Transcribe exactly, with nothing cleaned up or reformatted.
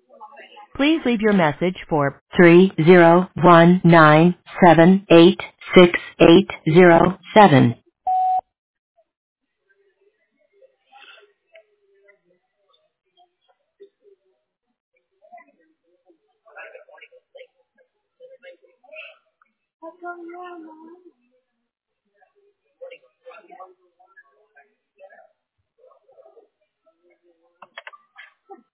Please leave your message for three zero one nine seven eight six eight zero seven.